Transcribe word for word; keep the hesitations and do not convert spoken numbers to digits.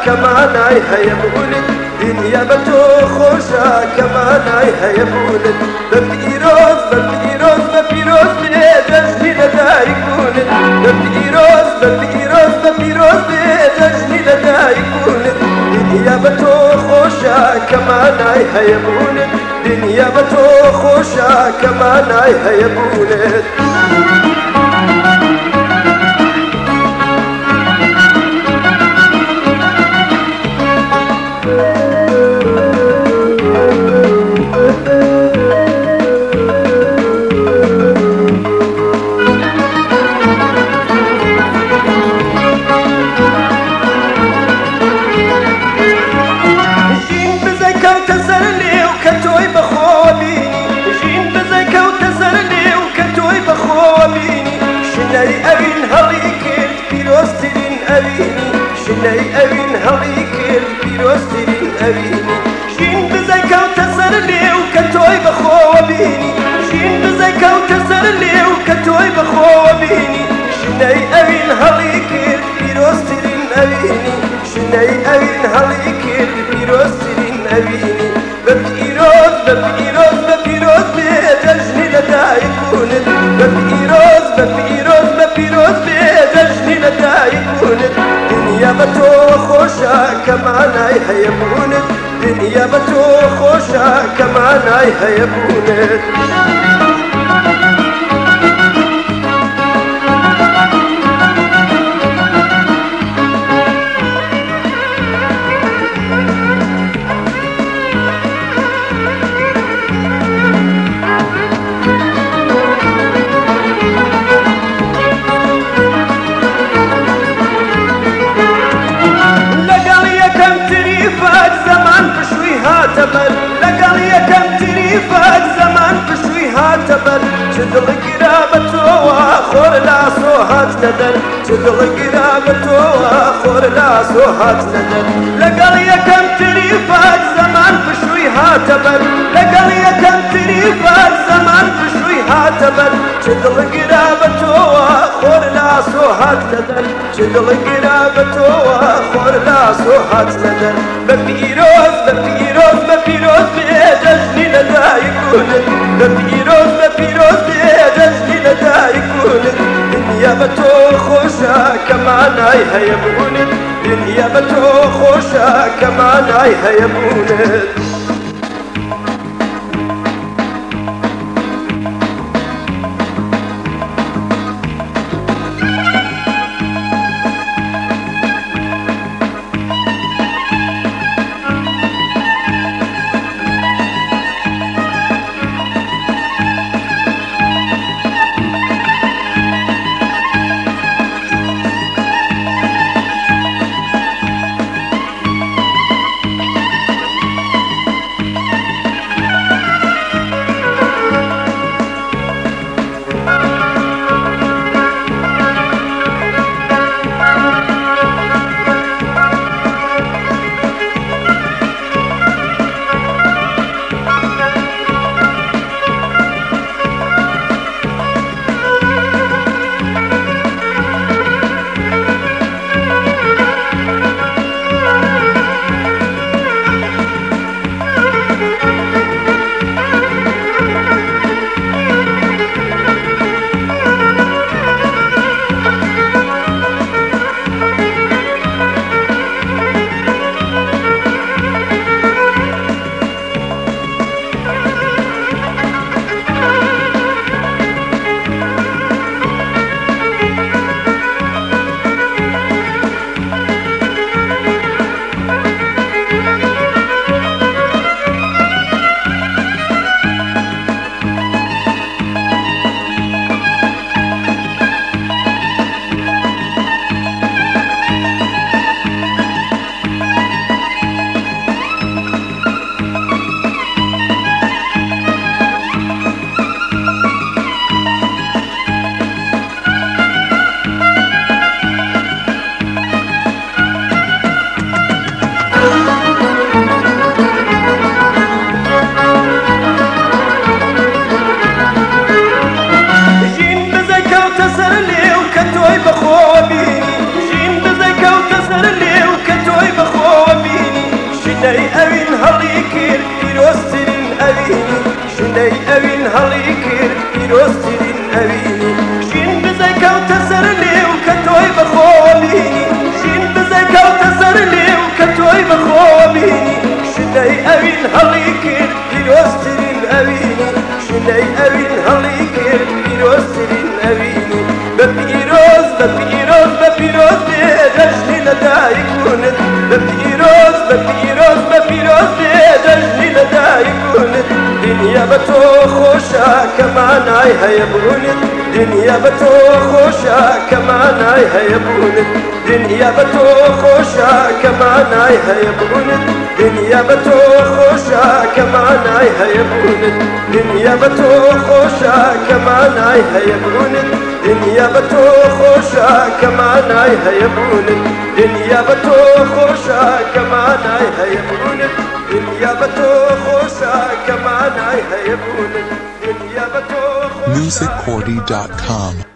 كمانای هەیە بوونت دنیا بە تۆ خۆشە کەمانای هەیە بوونت بە پیرۆز بە پیرۆز بە پیرۆز بێ دەژنی لەدایک بوونت بە پیرۆز بە پیرۆز بە پیرۆز بێ دەژنی لەدایک بوونت دنیا بە تۆ خۆشە کەمانای هەیە بوونت دنیا بە تۆ خۆشە کەمانای هەیە بوونت شنەی ئەوین هەڵی کرد پیرۆزترین ئەوینی ژین بزەی کەوتە سەر لێو کە تۆی بەخۆوە بینی ژین بزەی کەوتە سەر لێو کە تۆی بەخۆوە بینی شنەی ئەوین هەڵی کرد پیرۆزترین ئەوینی شنەی ئەوین هەڵی کرد پیرۆزترین ئەوینی بە پیرۆز بە پیرۆز بە پیرۆز بێ دەژنی لەدایک بوونت بە پیرۆز بە پیرۆز بە پیرۆز بێ دەژنی لەدایک بوونت دنیا بە تۆ خۆشە کەمانای هەیە بوونت دنیا بە تۆ خۆشە کەمانای هەیە بوونت لەگەڵ یەکەم تریفات زەمان پشووی هاتە بەر چ دڵی گرا بە تۆوە خۆر لاسۆ هات نەدەر چ دڵی گرا بە تۆوە خۆر لاسۆ هات نەدەر لەگەڵ یەکەم تریفات زەمان پشووی هاتە بەر لەگەڵ یەکەم تریفات زەمان پشووی هاتە بەر چ دڵی گرا بە تۆوە خۆر لاسۆ هات نەدەر چ دڵی گرا بە تۆوە خۆر لاسۆ هات نەدەر بە پیرۆز بە پیرۆز بە پیرۆز بێ دەژنی لەدایک بوونت بە پیرۆز بە پیرۆز بێ دەژنی لەدایک بوونت دنیا بە تۆ خۆشە کەمانای هەیە بوونت دنیا بە تۆ خۆشە کەمانای هەیە بوونت خوشا كماناي هيبون دنيا بتو خوشا كماناي هيبون دنيا بتو خوشا كماناي هيبون دنيا بتو خوشا كماناي هيبون دنيا بتو خوشا كماناي هيبون دنيا بتو خوشا كماناي هيبون دنيا بتو خوشا كماناي هيبون دنيا بتو خوشا كماناي هيبون دنيا بتو music cordy dot com